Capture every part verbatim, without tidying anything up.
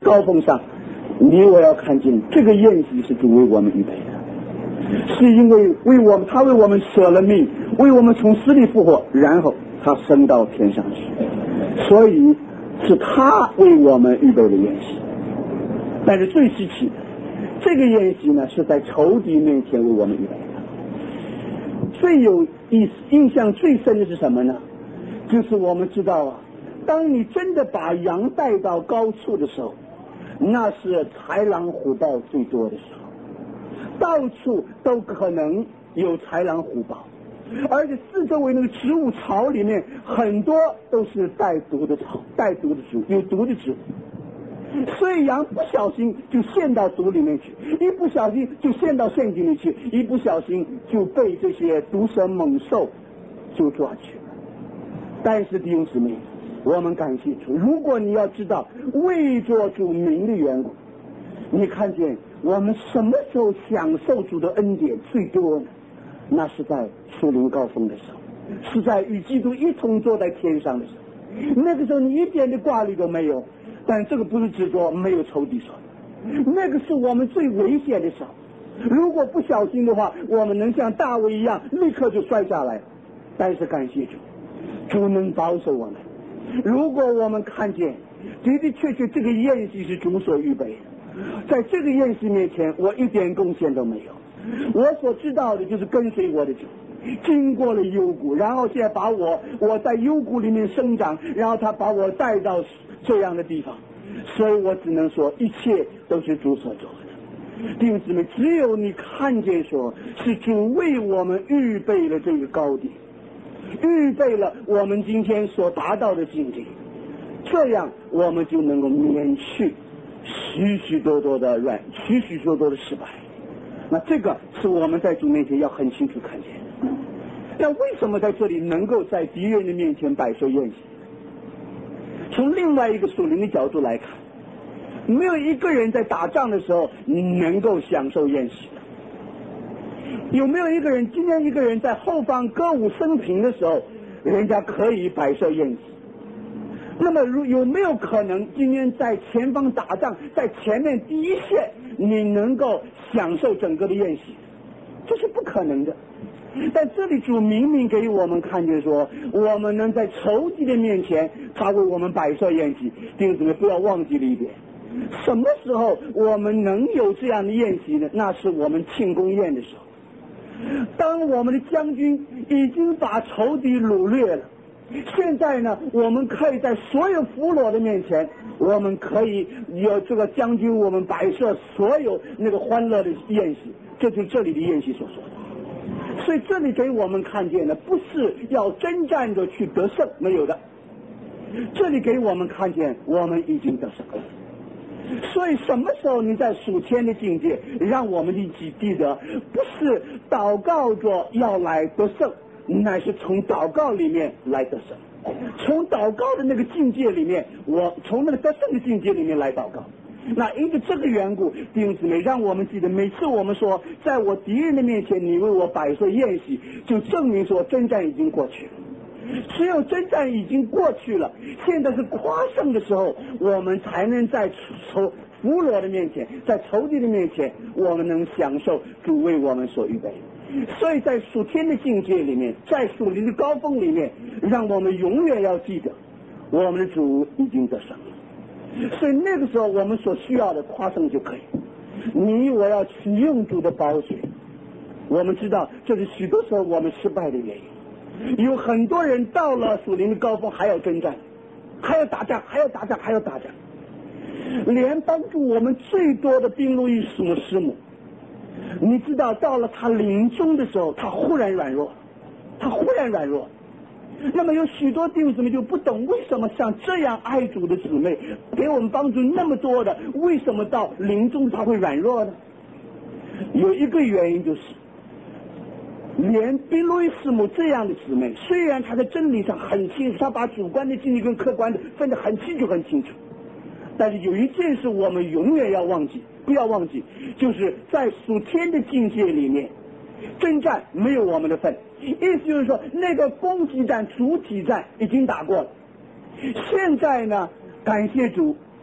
高峰上，你我要看见这个宴席是主为我们预备的，是因为为我们他为我们舍了命，为我们从死里复活，然后他升到天上去，所以是他为我们预备的宴席。但是最稀奇的，这个宴席呢是在仇敌面前为我们预备的。最有意思印象最深的是什么呢？就是我们知道啊，当你真的把羊带到高处的时候，那是豺狼虎豹最多的时候，到处都可能有豺狼虎豹，而且四周围那个植物草里面很多都是带毒的草，带毒的植物，有毒的植物，所以羊不小心就陷到毒里面去，一不小心就陷到陷阱里去，一不小心就被这些毒蛇猛兽就抓去了。但是弟兄姊妹，我们感谢主，如果你要知道为着主名的缘故，你看见我们什么时候享受主的恩典最多呢？那是在树林高峰的时候，是在与基督一同坐在天上的时候，那个时候你一点的挂虑都没有。但这个不是指着没有仇敌说的，那个是我们最危险的时候，如果不小心的话，我们能像大卫一样立刻就摔下来。但是感谢主，主能保守我们。如果我们看见的的确确这个宴席是主所预备的，在这个宴席面前我一点贡献都没有，我所知道的就是跟随我的主，经过了幽谷，然后现在把我我在幽谷里面生长，然后他把我带到这样的地方，所以我只能说一切都是主所做的。弟兄姊妹，只有你看见说是主为我们预备了这个高地，预备了我们今天所达到的境界，这样我们就能够免去许许多多的软，许许多多的失败。那这个是我们在主面前要很清楚看见的。那为什么在这里能够在敌人的面前摆设宴席？从另外一个属灵的角度来看，没有一个人在打仗的时候能够享受宴席的。有没有一个人，今天一个人在后方歌舞升平的时候，人家可以摆设宴席？那么如有没有可能今天在前方打仗，在前面第一线你能够享受整个的宴席？这是不可能的。但这里主明明给我们看见说，我们能在仇敌的面前他为我们摆设宴席。弟兄姊妹，不要忘记了一点，什么时候我们能有这样的宴席呢？那是我们庆功宴的时候，当我们的将军已经把仇敌掳掠了，现在呢，我们可以在所有俘虏的面前，我们可以有这个将军我们摆设所有那个欢乐的宴席，这就是这里的宴席所说的。所以这里给我们看见的不是要征战着去得胜，没有的，这里给我们看见我们已经得胜了。所以什么时候你在属天的境界，让我们一起记得，不是祷告着要来得胜，乃是从祷告里面来得胜，从祷告的那个境界里面，我从那个得胜的境界里面来祷告。那因为这个缘故，弟兄姊妹，让我们记得，每次我们说在我敌人的面前你为我摆设宴席，就证明说征战已经过去了。只有征战已经过去了，现在是夸胜的时候，我们才能在仇俘虏的面前，在仇敌的面前，我们能享受主为我们所预备。所以在属天的境界里面，在属灵的高峰里面，让我们永远要记得，我们的主已经得胜了。所以那个时候我们所需要的夸胜就可以。你我要取用主的宝血，我们知道这是许多时候我们失败的原因。有很多人到了属灵的高峰还要征战，还要打仗，还要打仗，还要打仗。连帮助我们最多的兵路易斯姆师母，你知道到了他临终的时候，他忽然软弱，他忽然软弱。那么有许多弟兄姊妹就不懂，为什么像这样爱主的姊妹，给我们帮助那么多的，为什么到临终他会软弱呢？有一个原因就是，连宾路易斯姆这样的姊妹，虽然她在真理上很清楚，她把主观的经历跟客观的分得很清楚很清楚，但是有一件事我们永远要忘记，不要忘记，就是在属天的境界里面，征战没有我们的份。意思就是说，那个攻击战、主体战已经打过了，现在呢，感谢主，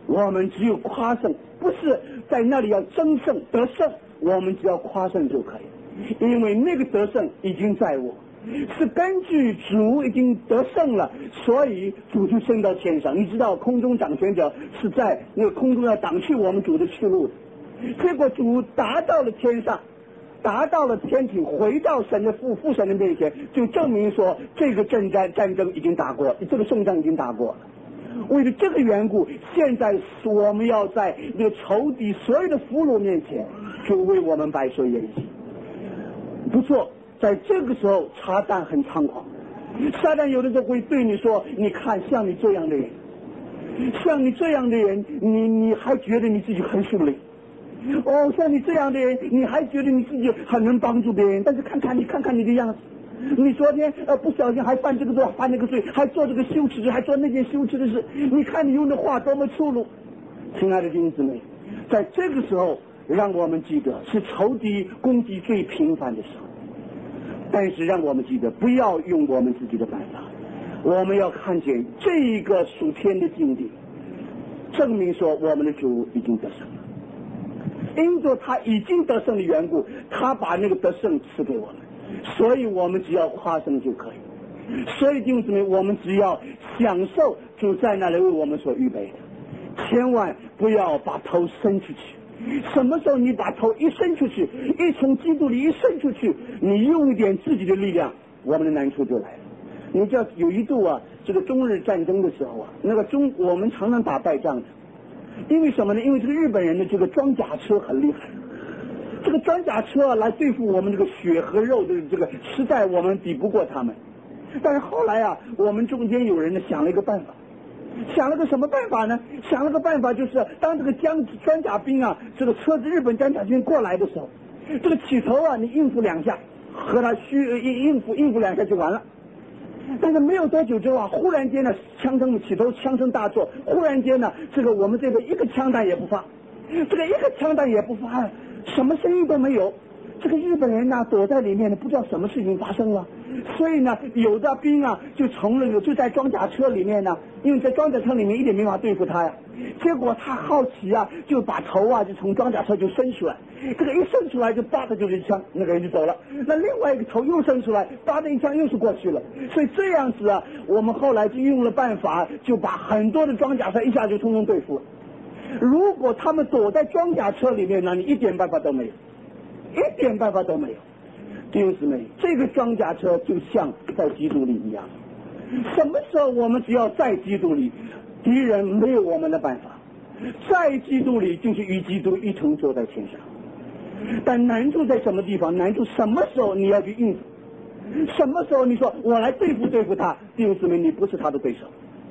我们只有夸胜，不是在那里要争胜得胜，我们只要夸胜就可以，因为那个得胜已经在我，是根据主已经得胜了，所以主就升到天上。你知道空中掌权者是在那个空中要挡去我们主的去路的，结果主达到了天上，达到了天庭，回到神的父父神的面前，就证明说这个征战战争已经打过，这个胜仗已经打过了。为了这个缘故，现在我们要在这个仇敌所有的俘虏面前，就为我们摆设筵席。不错，在这个时候撒旦很猖狂，撒旦有的时候会对你说，你看像你这样的人，像你这样的人，你你还觉得你自己很属灵，哦，像你这样的人，你还觉得你自己很能帮助别人，但是看看你看看你的样子，你昨天呃不小心还犯这个罪犯那个罪，还做这个羞耻事，还做那件羞耻的事，你看你用的话多么粗鲁。亲爱的弟兄姊妹，在这个时候让我们记得是仇敌攻击最频繁的时候，但是让我们记得不要用我们自己的办法，我们要看见这一个属天的境地，证明说我们的主已经得胜了，因着他已经得胜的缘故，他把那个得胜赐给我们，所以我们只要夸胜就可以。所以弟兄姊妹，我们只要享受主在那里为我们所预备的，千万不要把头伸出去。什么时候你把头一伸出去，一从基督里一伸出去，你用一点自己的力量，我们的难处就来了。你知道有一度啊，这个中日战争的时候啊，那个中我们常常打败仗的，因为什么呢？因为这个日本人的这个装甲车很厉害，这个装甲车来对付我们这个血和肉的这个，实在我们比不过他们。但是后来啊，我们中间有人呢想了一个办法，想了个什么办法呢？想了个办法，就是当这个装装甲兵啊，这个车子日本装甲兵过来的时候，这个起头啊，你应付两下，和他虚应应付应付两下就完了。但是没有多久之后啊，忽然间呢，枪声起头，枪声大作，忽然间呢，这个我们这边一个枪弹也不发，这个一个枪弹也不发，什么声音都没有。这个日本人呢躲在里面呢，不知道什么事情发生了，所以呢，有的兵啊就从那个就在装甲车里面呢，因为在装甲车里面一点没法对付他呀。结果他好奇啊，就把头啊就从装甲车就伸出来，这个一伸出来就叭的就是一枪，那个人就走了。那另外一个头又伸出来，叭的一枪又是过去了。所以这样子啊，我们后来就用了办法，就把很多的装甲车一下就通通对付了。如果他们躲在装甲车里面呢，你一点办法都没有。一点办法都没有。弟兄姊妹，这个装甲车就像在基督里一样，什么时候我们只要在基督里，敌人没有我们的办法，在基督里就是与基督一同坐在天上。但难处在什么地方？难处什么时候你要去应付，什么时候你说我来对付对付他，弟兄姊妹，你不是他的对手。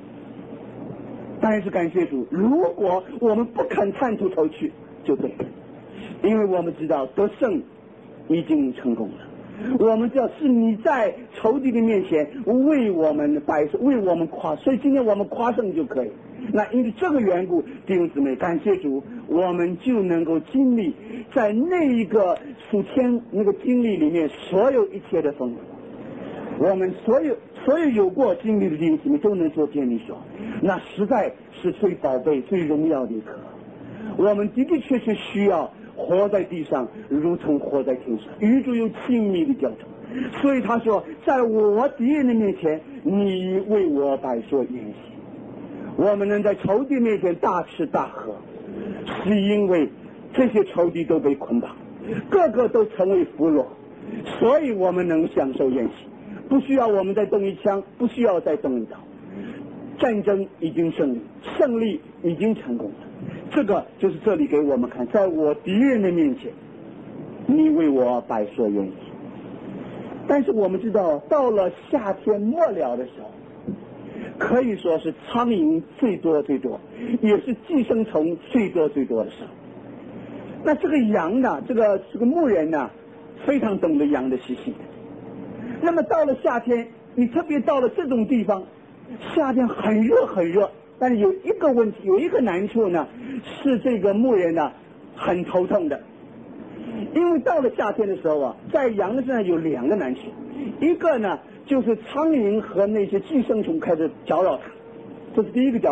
但是感谢主，如果我们不肯探出头去就对了，因为我们知道得胜已经成功了，我们知道是你在仇敌的面前为我们摆设，为我们夸，所以今天我们夸胜就可以。那因为这个缘故，弟兄姊妹，感谢主，我们就能够经历在那一个属天那个经历里面所有一切的丰富。我们所有所有有过经历的弟兄姊妹都能做见你说，那实在是最宝贝最荣耀的一刻。我们的的确确需要活在地上如同活在天上，与主有亲密的交通。所以他说，在我敌人的面前，你为我摆设筵席。我们能在仇敌面前大吃大喝，是因为这些仇敌都被捆绑，个个都成为俘虏，所以我们能享受宴席，不需要我们再动一枪，不需要再动一刀。战争已经胜利，胜利已经成功了。这个就是这里给我们看，在我敌人的面前，你为我摆设筵席。但是我们知道，到了夏天末了的时候，可以说是苍蝇最多最多，也是寄生虫最多最多的时候。那这个羊呢，这个这个牧人呢，非常懂得羊的习性。那么到了夏天，你特别到了这种地方，夏天很热很热，但是有一个问题，有一个难处呢，是这个牧人呢很头痛的。因为到了夏天的时候啊，在羊身上有两个难处，一个呢就是苍蝇和那些寄生虫开始搅扰它，这是第一个搅扰。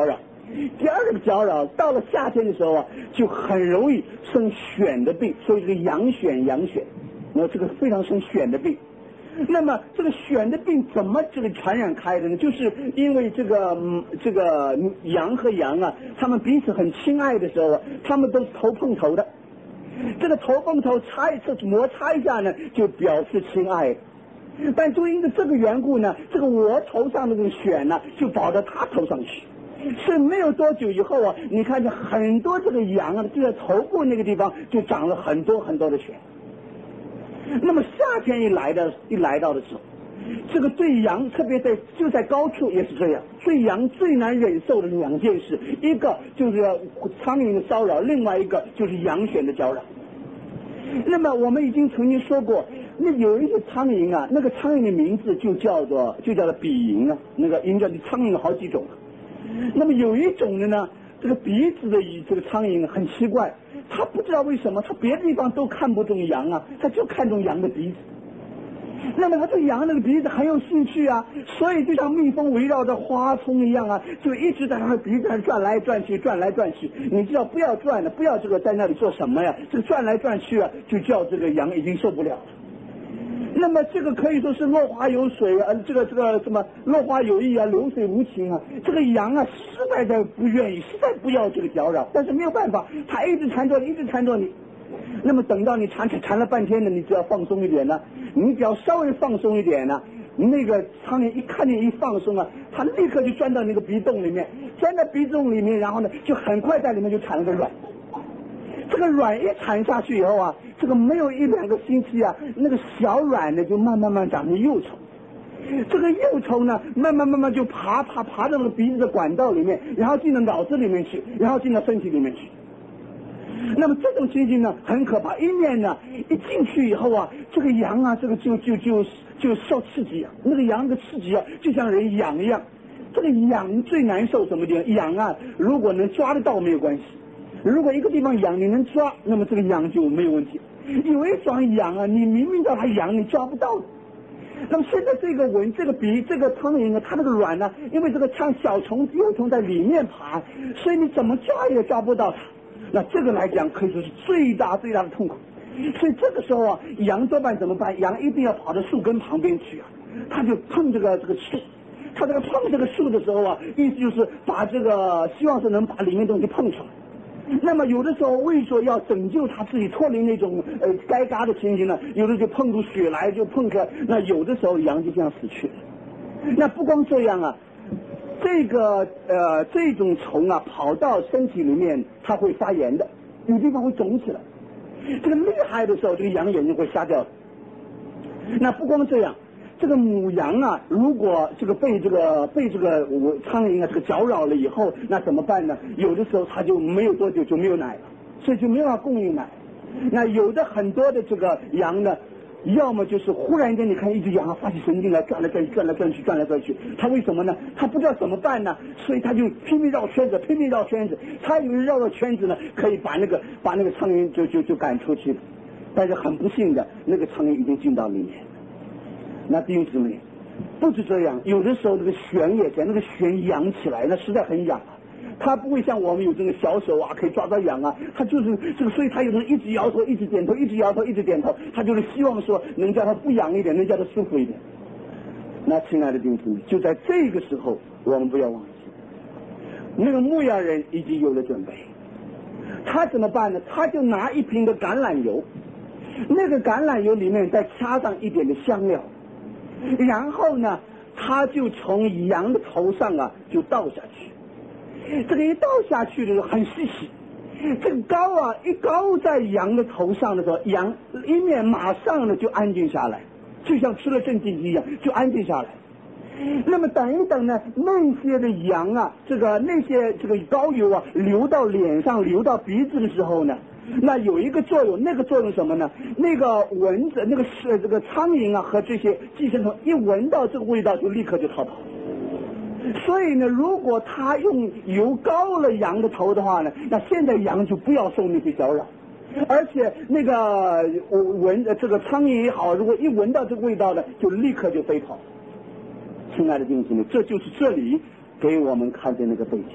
第二个搅扰，到了夏天的时候啊，就很容易生癣的病，所以这个羊癣羊癣，那这个非常生癣的病。那么这个癣的病怎么这个传染开的呢？就是因为这个嗯这个羊和羊啊，他们彼此很亲爱的时候啊，他们都是头碰头的，这个头碰头擦一次摩擦一下呢，就表示亲爱。但就因为这个缘故呢，这个我头上的这个癣呢，就跑到他头上去。是没有多久以后啊，你看见很多这个羊啊，就在头部那个地方就长了很多很多的癣。那么夏天一来的一来到的时候，这个对羊，特别在就在高处也是这样，对羊最难忍受的两件事，一个就是苍蝇的骚扰，另外一个就是羊癣的搅扰。那么我们已经曾经说过，那有一些苍蝇啊，那个苍蝇的名字就叫做就叫做比蝇啊，那个应该的苍蝇有好几种。那么有一种的呢，这个鼻子的这个苍蝇很奇怪，他不知道为什么，他别的地方都看不中羊啊，他就看中羊的鼻子。那么他对羊那个鼻子很有兴趣啊，所以就像蜜蜂围绕着花丛一样啊，就一直在他的鼻子上转来转去，转来转去。你知道不要转了，不要这个在那里做什么呀？这个转来转去啊，就叫这个羊已经受不了了。那么这个可以说是落花有水啊，这个这个什么落花有意啊，流水无情啊。这个羊啊，实在的不愿意，实在不要这个搅扰，但是没有办法，它一直缠着你，一直缠着你。那么等到你缠缠缠了半天呢，你只要放松一点呢，你只要稍微放松一点呢，那个苍蝇一看见一放松啊，它立刻就钻到那个鼻洞里面，钻到鼻洞里面，然后呢，就很快在里面就产了个卵。这个卵一产下去以后啊，这个没有一两个星期啊，那个小卵呢就慢慢慢长成幼虫。这个幼虫呢，慢慢慢慢就爬爬爬到那个鼻子的管道里面，然后进到脑子里面去，然后进到身体里面去。那么这种情形呢很可怕，一面呢一进去以后啊，这个羊啊，这个就就就就受刺激啊，那个羊的刺激啊，就像人痒一样。这个痒最难受什么地方？痒啊，如果能抓得到没有关系。如果一个地方痒你能抓，那么这个痒就没有问题。有一种痒啊，你明明知道它痒，你抓不到。那么现在这个蚊，这个鼻，这个苍蝇呢，它那个卵呢，因为这个像小虫幼虫在里面爬，所以你怎么抓也抓不到它。那这个来讲可以说是最大最大的痛苦。所以这个时候啊，羊多半怎么办？羊一定要跑到树根旁边去啊，它就碰这个这个树。它这个碰这个树的时候啊，意思就是把这个希望是能把里面东西碰出来。那么有的时候为说要拯救他自己脱离那种呃该嘎的情形呢，有的就碰出血来就碰开，那有的时候羊就这样死去了。那不光这样啊，这个呃这种虫啊跑到身体里面，它会发炎的，有地方会肿起来。这个厉害的时候，这个羊眼睛会瞎掉的。那不光这样，这个母羊啊，如果这个被这个被这个我苍蝇啊这个搅扰了以后，那怎么办呢？有的时候它就没有多久就没有奶了，所以就没有办法供应奶。那有的很多的这个羊呢，要么就是忽然间你看一只羊啊发起神经来转来转去转来转去转来转去，它为什么呢？它不知道怎么办呢，所以它就拼命绕圈子，拼命绕圈子。它以为绕绕圈子呢可以把那个把那个苍蝇就就就赶出去，但是很不幸的，那个苍蝇已经进到里面。那弟兄姊妹，不止这样，有的时候这个癣也在，那个癣痒起来，那实在很痒啊。它不会像我们有这个小手啊，可以抓到痒啊，它就是这个，所以它有时候一直摇头，一直点头，一直摇头，一直点头，它就是希望说能叫它不痒一点，能叫它舒服一点。那亲爱的弟兄姊妹，就在这个时候，我们不要忘记，那个牧羊人已经有了准备。他怎么办呢？他就拿一瓶的橄榄油，那个橄榄油里面再插上一点的香料，然后呢，他就从羊的头上啊就倒下去。这个一倒下去的时候很稀奇，这个膏啊一膏在羊的头上的时候，羊一面马上呢就安静下来，就像吃了镇静剂一样，就安静下来。那么等一等呢，那些的羊啊，这个那些这个膏油啊流到脸上、流到鼻子的时候呢，那有一个作用，那个作用什么呢？那个蚊子、那个是这个苍蝇啊和这些寄生虫一闻到这个味道，就立刻就逃跑。所以呢，如果他用油膏了羊的头的话呢，那现在羊就不要受那些搅扰，而且那个闻这个苍蝇也好，如果一闻到这个味道呢，就立刻就飞跑。亲爱的弟兄姊妹，这就是这里给我们看见那个背景。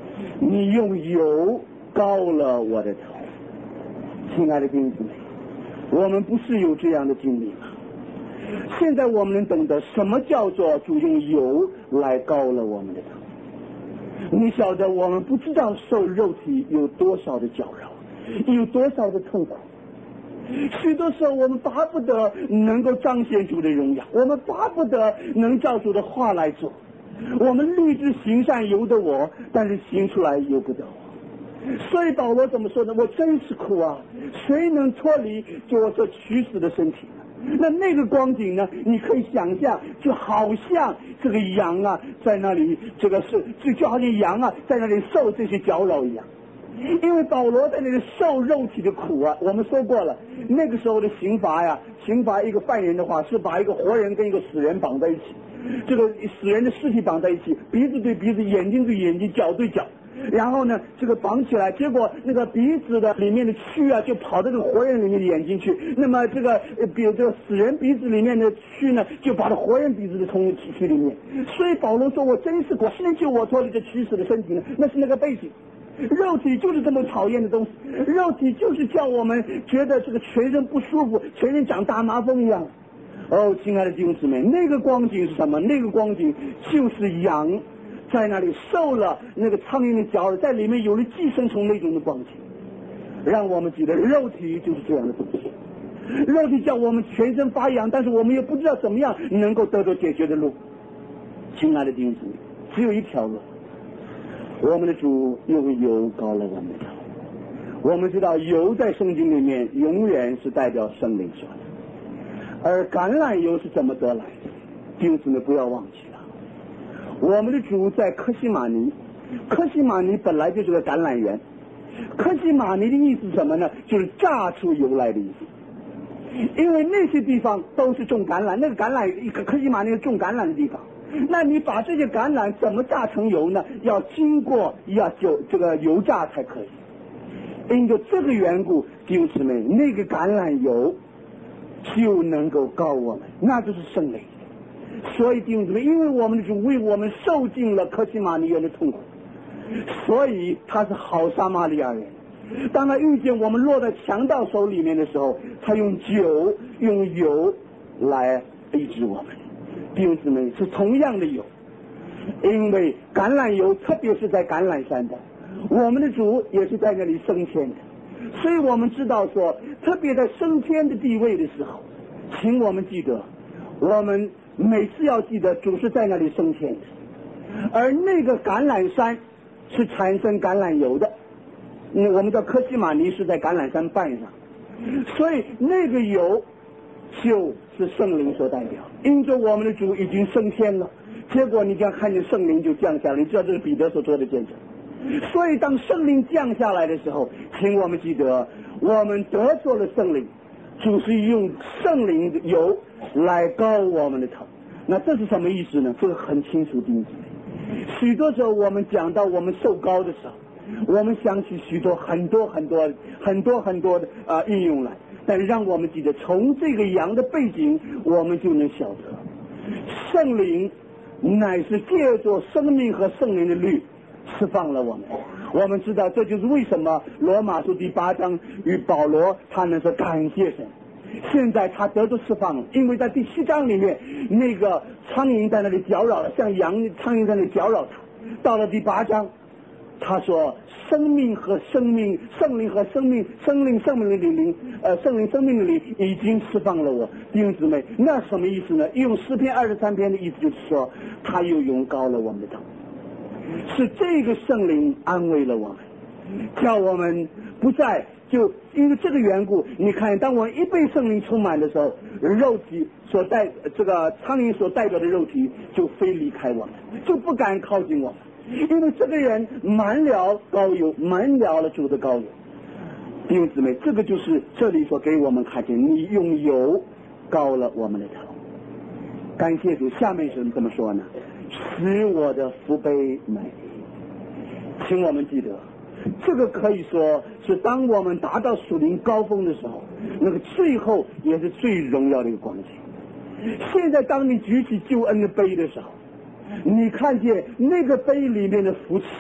你用油膏了我的头。亲爱的弟兄姊妹，我们不是有这样的经历吗？现在我们能懂得什么叫做主用油来膏了我们的头。你晓得我们不知道受肉体有多少的搅扰，有多少的痛苦。许多时候我们巴不得能够彰显主的荣耀，我们巴不得能照主的话来做，我们立志行善由得我，但是行出来由不得我。所以保罗怎么说呢？我真是苦啊，谁能脱离就我这屈死的身体呢？那那个光景呢，你可以想象，就好像这个羊啊在那里，这个是就就好像羊啊在那里受这些搅扰一样。因为保罗在那里受肉体的苦啊，我们说过了，那个时候的刑罚呀，刑罚一个犯人的话是把一个活人跟一个死人绑在一起，这个死人的尸体绑在一起，鼻子对鼻子，眼睛对眼睛，脚对脚，然后呢这个绑起来，结果那个鼻子的里面的蛆啊就跑到这个活人里面的眼睛去，那么这个呃比这个死人鼻子里面的蛆呢就跑到活人鼻子的通蛆里面。所以保罗说我真是苦，谁救我脱离这屈死的身体呢？那是那个背景。肉体就是这么讨厌的东西，肉体就是叫我们觉得这个全身不舒服，全身长大麻风一样。哦，亲爱的弟兄姊妹，那个光景是什么？那个光景就是羊在那里受了那个苍蝇的搅扰，在里面有了寄生虫那种的光景，让我们觉得肉体就是这样的东西。肉体叫我们全身发痒，但是我们又不知道怎么样能够得到解决的路。亲爱的弟兄姊妹，只有一条路，我们的主用油膏了我们的头。我们知道油在圣经里面永远是代表圣灵说的，而橄榄油是怎么得来的？弟兄姊妹不要忘记了，我们的主在科西玛尼，科西玛尼本来就是个橄榄园，科西玛尼的意思是什么呢？就是榨出油来的意思。因为那些地方都是种橄榄，那个橄榄科西玛尼是种橄榄的地方，那你把这些橄榄怎么榨成油呢？要经过要酒这个油榨才可以。因着这个缘故，弟兄姊妹，那个橄榄油就能够膏我们，那就是圣灵。所以弟兄姊妹，因为我们的主为我们受尽了科西玛尼园的痛苦，所以他是好撒玛利亚人。当他遇见我们落在强盗手里面的时候，他用酒用油来医治我们。弟兄姊妹，是同样的油，因为橄榄油特别是在橄榄山的，我们的主也是在那里升天的，所以我们知道说，特别在升天的地位的时候，请我们记得，我们每次要记得主是在那里升天的，而那个橄榄山是产生橄榄油的。嗯，我们叫科西玛尼是在橄榄山半上，所以那个油就是圣灵所代表。因着我们的主已经升天了，结果你将看见圣灵就降下来，你知道这是彼得所做的见证。所以当圣灵降下来的时候，请我们记得，我们得着了圣灵，主是用圣灵的油来膏我们的头。那这是什么意思呢？这个很清楚定义。许多时候我们讲到我们受膏的时候，我们想起许多很多很多很多很多的啊、呃、应用来，但是让我们记得，从这个羊的背景，我们就能晓得，圣灵乃是借着生命和圣灵的律释放了我们。我们知道，这就是为什么罗马书第八章与保罗他们说感谢神。现在他得到释放了，因为在第七章里面，那个苍蝇在那里搅扰了，像羊苍蝇在那里搅扰他。到了第八章，他说生命和生命，圣灵和生命，生灵生命的灵，呃，圣灵生命的灵已经释放了我。弟兄姊妹，那什么意思呢？用诗篇二十三篇的意思就是说，他又用膏了我们的头，是这个圣灵安慰了我们，叫我们不再就因为这个缘故，你看，当我们一被圣灵充满的时候，肉体所代这个苍蝇所代表的肉体就非离开我们，就不敢靠近我们。因为这个人满了膏油，满了了主的膏油。弟兄姊妹，这个就是这里所给我们看见，你用油膏了我们的头。感谢主，下面是怎么说呢？使我的福杯满溢。请我们记得，这个可以说是当我们达到属灵高峰的时候，那个最后也是最荣耀的一个光景。现在当你举起救恩的杯的时候，你看见那个杯里面的福气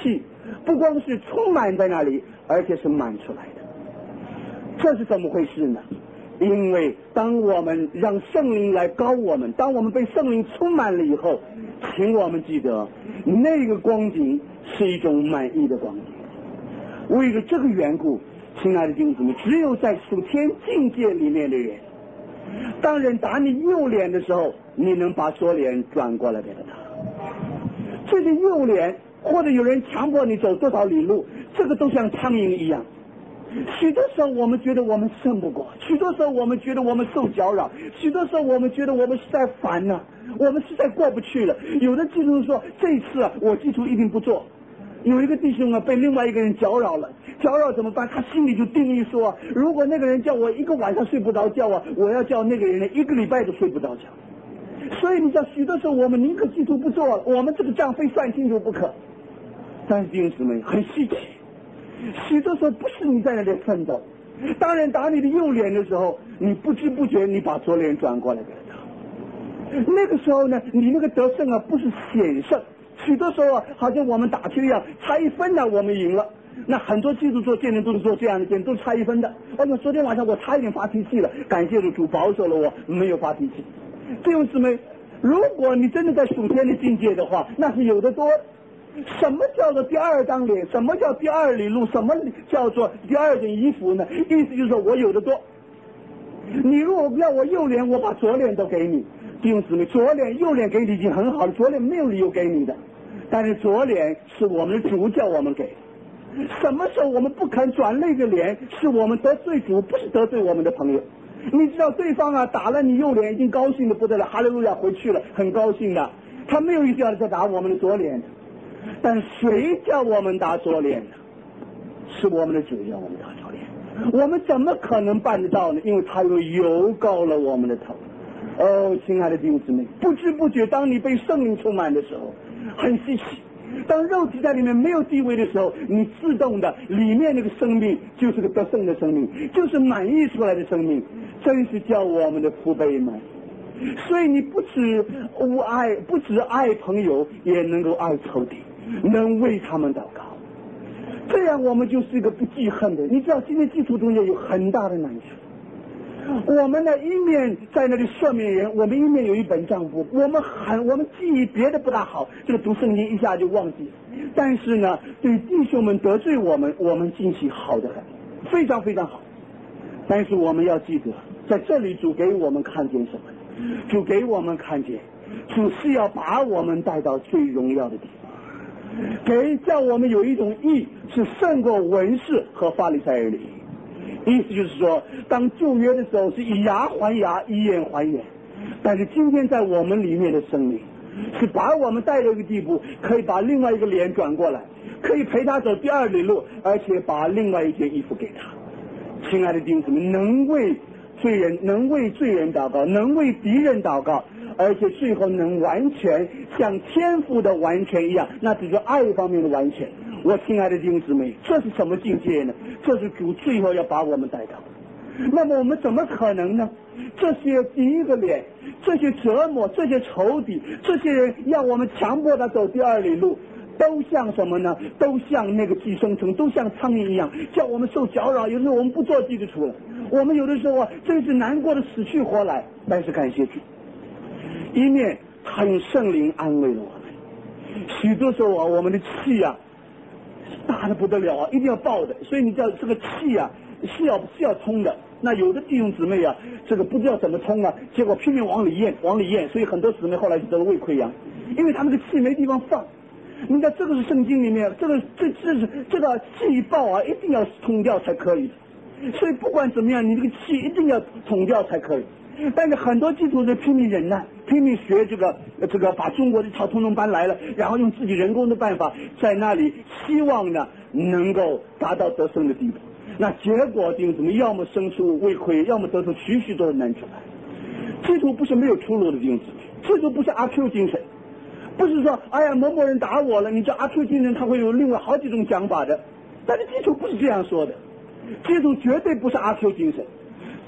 不光是充满在那里，而且是满出来的。这是怎么回事呢？因为当我们让圣灵来膏我们，当我们被圣灵充满了以后，请我们记得那个光景是一种满意的光景。为了这个缘故，亲爱的弟兄姊妹，只有在属天境界里面的人，当人打你右脸的时候，你能把左脸转过来给他。这个右脸，或者有人强迫你走多少里路，这个都像苍蝇一样。许多时候我们觉得我们胜不过，许多时候我们觉得我们受搅扰，许多时候我们觉得我们实在烦了，我们实在过不去了。有的基督徒说，这一次啊，我基督一定不做。有一个弟兄啊，被另外一个人搅扰了，搅扰怎么办？他心里就定义说，如果那个人叫我一个晚上睡不着觉啊，我要叫那个人一个礼拜都睡不着觉。所以你知道，许多时候我们宁可基督不做了，我们这个账非算清楚不可。但是弟兄姊妹，很稀奇，许多时候不是你在那里奋斗，当人打你的右脸的时候，你不知不觉你把左脸转过来给他。那个时候呢，你那个得胜啊，不是险胜。许多时候啊，好像我们打球一样，差一分呢，我们赢了。那很多基督做见证都是做这样的见证，都差一分的。哦，那昨天晚上我差一点发脾气了，感谢主，主保守了我，没有发脾气。弟兄姊妹，如果你真的在属天的境界的话，那是有的多。什么叫做第二张脸？什么叫第二里路？什么叫做第二件衣服呢？意思就是说我有的多。你如果要我右脸，我把左脸都给你。弟兄姊妹，左脸右脸给你已经很好了，左脸没有理由给你的。但是左脸是我们的主叫我们给。什么时候我们不肯转那个脸，是我们得罪主，不是得罪我们的朋友。你知道对方啊打了你右脸，已经高兴的不得了，哈利路亚回去了，很高兴的，他没有一定要再打我们的左脸。但谁叫我们打左脸呢？是我们的主叫我们打左脸。我们怎么可能办得到呢？因为他又油膏了我们的头。哦，亲爱的弟兄姊妹，不知不觉当你被圣灵充满的时候，很稀奇。当肉体在里面没有地位的时候，你自动的里面那个生命就是个得胜的生命，就是满溢出来的生命，真是叫我们的父辈们。所以你不只无爱，不只爱朋友，也能够爱仇敌，能为他们祷告。这样我们就是一个不记恨的。你知道今天基督中间有很大的难处。我们呢一面在那里赦免人，我们一面有一本账簿，我们很我们记忆别的不大好，这个读圣经一下就忘记了。但是呢，对弟兄们得罪我们，我们记性好得很，非常非常好。但是我们要记得，在这里主给我们看见什么呢？主给我们看见，主是要把我们带到最荣耀的地方，给叫我们有一种义，是胜过文士和法利赛人的义。意思就是说，当旧约的时候是以牙还牙，以眼还眼，但是今天在我们里面的生命是把我们带到一个地步，可以把另外一个脸转过来，可以陪他走第二里路，而且把另外一件衣服给他。亲爱的弟兄姊妹，能为罪人能为罪人祷告，能为敌人祷告，而且最后能完全像天父的完全一样，那只是爱方面的完全。我亲爱的弟兄姊妹，这是什么境界呢？这是主最后要把我们带到。那么我们怎么可能呢？这些第一个脸，这些折磨，这些仇敌，这些人要我们强迫他走第二里路，都像什么呢？都像那个寄生虫，都像苍蝇一样，叫我们受搅扰。有时候我们不做基督徒了，我们有的时候啊，真是难过的死去活来。但是感谢主，一面他用圣灵安慰了我们。许多时候啊，我们的气啊大的不得了啊，一定要爆的。所以你知道这个气啊是要是要通的。那有的弟兄姊妹啊，这个不知道怎么通啊，结果拼命往里咽，往里咽，所以很多姊妹后来就得了胃溃疡，因为他们的气没地方放。你看这个是圣经里面，这个这这是这个气爆啊，一定要通掉才可以。所以不管怎么样，你这个气一定要通掉才可以。但是很多基督徒拼命忍耐，拼命学这个这个把中国的草通通搬来了，然后用自己人工的办法在那里，希望呢能够达到得胜的地步。那结果弟兄姊妹，要么生出胃溃，要么得出许许多的难处来。基督不是没有出路的弟兄姊妹，基督不是阿 Q 精神，不是说哎呀某某人打我了，你叫阿 Q 精神，他会有另外好几种讲法的。但是基督不是这样说的，基督绝对不是阿 Q 精神。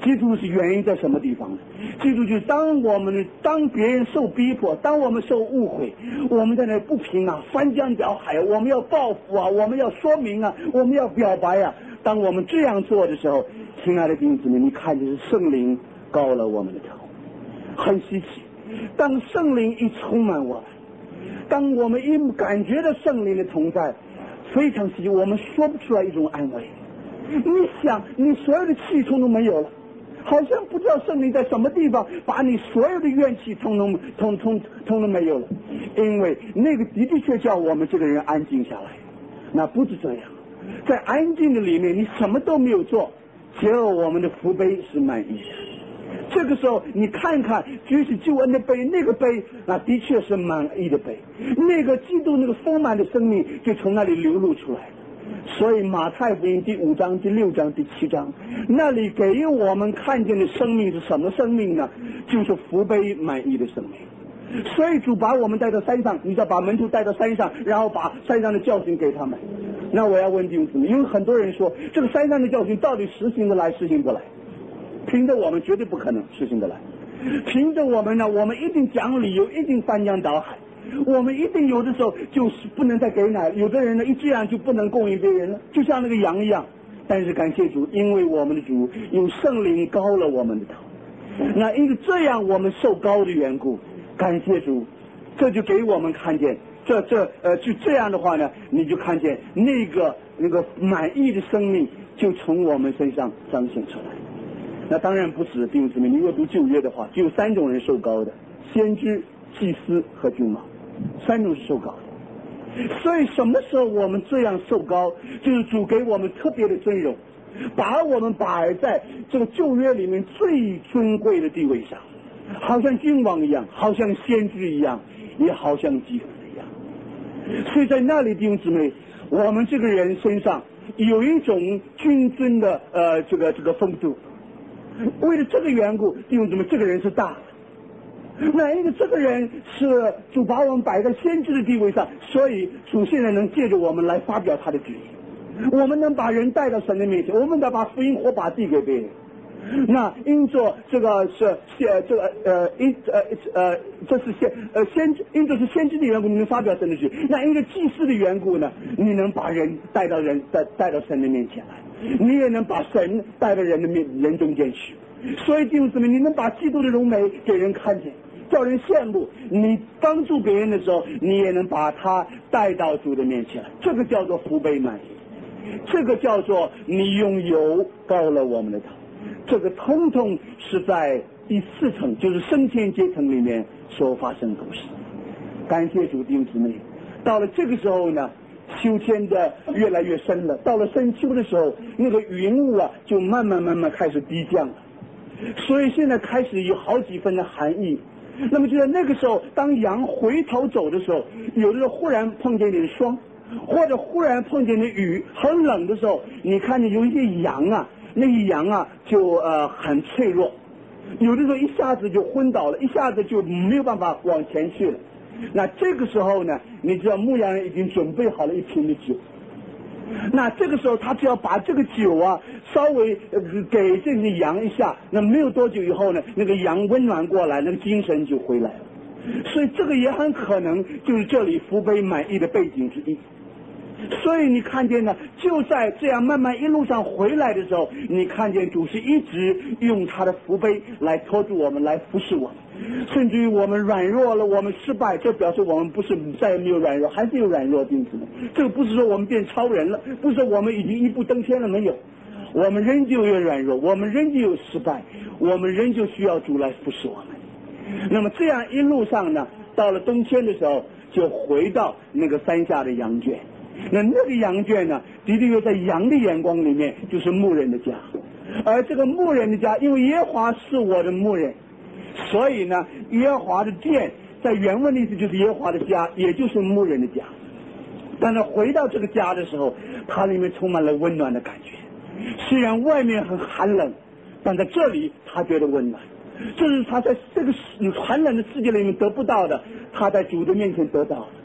记住是原因在什么地方呢？记住就是当我们当别人受逼迫，当我们受误会，我们在那不平啊，翻江倒海，我们要报复啊，我们要说明啊，我们要表白啊。当我们这样做的时候，亲爱的弟兄姊妹，你看就是圣灵高了我们的头，很稀奇。当圣灵一充满我们，当我们一感觉到圣灵的同在，非常稀奇，我们说不出来一种安慰。你想，你所有的气冲都没有了，好像不知道圣灵在什么地方把你所有的怨气通通通通通通没有了，因为那个的的确叫我们这个人安静下来。那不是这样，在安静的里面你什么都没有做，只有我们的福杯是满意的。这个时候你看看举起救恩的杯，那个杯那的确是满意的杯，那个基督那个丰满的生命就从那里流露出来了。所以马太福音第五章、第六章、第七章那里给我们看见的生命是什么生命呢？就是福杯满意的生命。所以主把我们带到山上，你知道把门徒带到山上，然后把山上的教训给他们。那我要问弟兄姊妹，因为很多人说这个山上的教训到底实行得来实行不来？凭着我们绝对不可能实行得来，凭着我们呢，我们一定讲理由，一定翻江倒海，我们一定有的时候就是不能再给奶，有的人呢一这样就不能供应别人了，就像那个羊一样。但是感谢主，因为我们的主有圣灵高了我们的头，那因为这样我们受高的缘故，感谢主，这就给我们看见，这这呃就这样的话呢，你就看见那个那个满意的生命就从我们身上彰显出来。那当然不止弟兄姊妹，你若读旧约的话，只有三种人受高的：先知、祭司和君王，三种是受高的。所以什么时候我们这样受高，就是主给我们特别的尊荣，把我们摆在这个旧约里面最尊贵的地位上，好像君王一样，好像先知一样，也好像祭司一样。所以在那里弟兄姊妹，我们这个人身上有一种君尊的呃这个这个风度。为了这个缘故，弟兄姊妹，这个人是大的。那因为这个人是主把我们摆在先知的地位上，所以主现在能借着我们来发表他的旨意，我们能把人带到神的面前，我们能把福音火把递给别人。那因着这个是先这个呃因呃呃这是先呃先因着是先知的缘故，你能发表神的旨意；那因着祭司的缘故呢，你能把人带到人带带到神的面前来。你也能把神带到人的面人中间去，所以弟兄姊妹，你能把基督的荣美给人看见，叫人羡慕。你帮助别人的时候，你也能把他带到主的面前来，这个叫做福杯满溢，这个叫做你用油膏了我们的头。这个通通是在第四层，就是升天阶层里面所发生的故事。感谢主，弟兄姊妹，到了这个时候呢，秋天的越来越深了，到了深秋的时候，那个云雾啊就慢慢慢慢开始低降了，所以现在开始有好几分的寒意。那么就在那个时候，当羊回头走的时候，有的时候忽然碰见点霜，或者忽然碰见点雨，很冷的时候，你看见有一些羊啊，那些羊啊就呃很脆弱，有的时候一下子就昏倒了，一下子就没有办法往前去了。那这个时候呢，你知道牧羊人已经准备好了一瓶的酒，那这个时候他只要把这个酒啊稍微、呃、给这些羊一下，那没有多久以后呢，那个羊温暖过来，那个精神就回来了。所以这个也很可能就是这里福杯满溢的背景之一。所以你看见呢，就在这样慢慢一路上回来的时候，你看见主是一直用他的福杯来托住我们，来服侍我们，甚至于我们软弱了，我们失败，这表示我们不是再也没有软弱，还是有软弱的弟兄。这个不是说我们变超人了，不是说我们已经一步登天了，没有，我们仍旧有软弱，我们仍旧有失败，我们仍旧需要主来服侍我们。那么这样一路上呢，到了冬天的时候，就回到那个山下的羊圈。那那个羊圈呢，的确在羊的眼光里面就是牧人的家，而这个牧人的家，因为耶和华是我的牧人，所以呢，耶和华的殿在原文的意思就是耶和华的家，也就是牧人的家。但是回到这个家的时候，它里面充满了温暖的感觉，虽然外面很寒冷，但在这里他觉得温暖，这是他在这个寒冷的世界里面得不到的，他在主的面前得到了。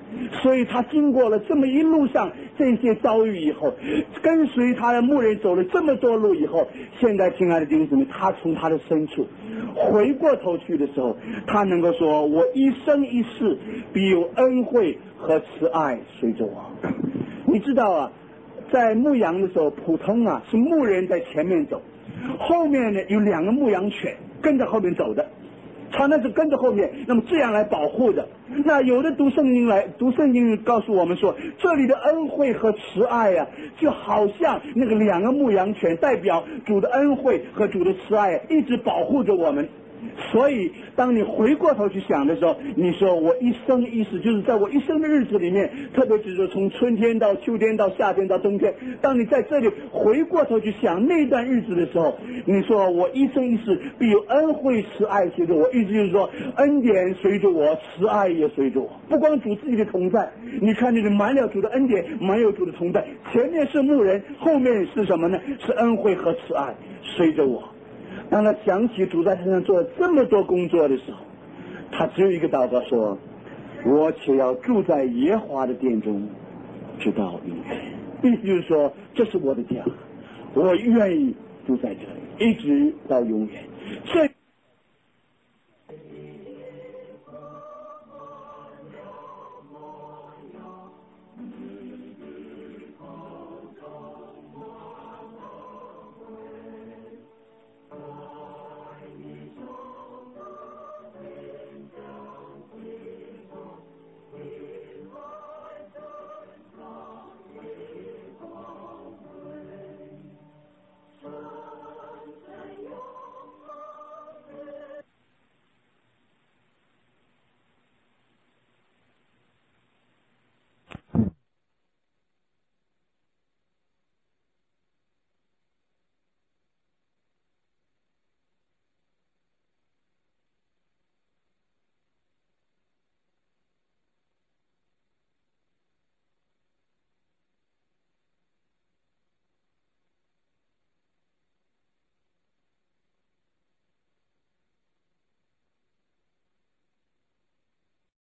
所以他经过了这么一路上这些遭遇以后，跟随他的牧人走了这么多路以后，现在亲爱的弟兄姊妹，他从他的深处回过头去的时候，他能够说，我一生一世必有恩惠和慈爱随着我。你知道啊，在牧羊的时候，普通啊是牧人在前面走，后面呢有两个牧羊犬跟着后面走的，他那是跟着后面，那么这样来保护的。那有的读圣经来读圣经告诉我们说，这里的恩惠和慈爱啊，就好像那个两个牧羊犬代表主的恩惠和主的慈爱，一直保护着我们。所以当你回过头去想的时候，你说我一生一世，就是在我一生的日子里面，特别是说从春天到秋天到夏天到冬天，当你在这里回过头去想那段日子的时候，你说我一生一世必有恩惠慈爱随着我，意思就是说恩典随着我，慈爱也随着我。不光主自己的同在，你看这个满了主的恩典，满有主的同在，前面是牧人，后面是什么呢？是恩惠和慈爱随着我。当他想起主在身上做了这么多工作的时候，他只有一个祷告说，我且要住在耶和华的殿中直到永远。意思就是说，这是我的家，我愿意住在这里一直到永远。这